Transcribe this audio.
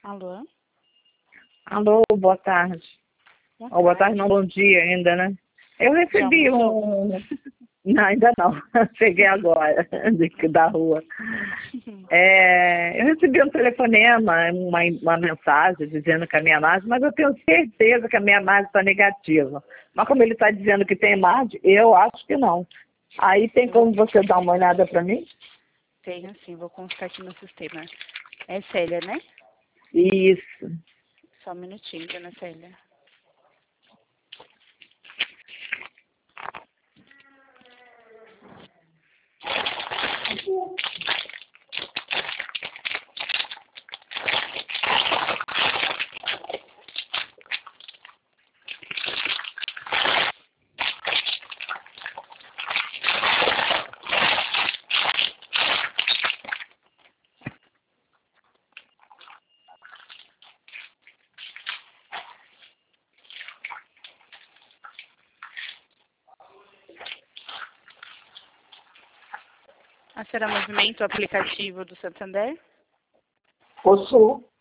Alô? Alô, boa tarde. Boa tarde, não, bom dia ainda, né? Eu recebi Não, ainda não. Cheguei agora, da rua. Eu recebi um telefonema, uma mensagem dizendo que a minha margem, mas eu tenho certeza que a minha margem está negativa. Mas como ele está dizendo que tem margem, eu acho que não. Aí tem como você dar uma olhada para mim? Tenho sim, vou consultar aqui no sistema. É Célia, né? Isso. Só um minutinho, dona Célia. A senhora movimenta o aplicativo do Santander? Possuo.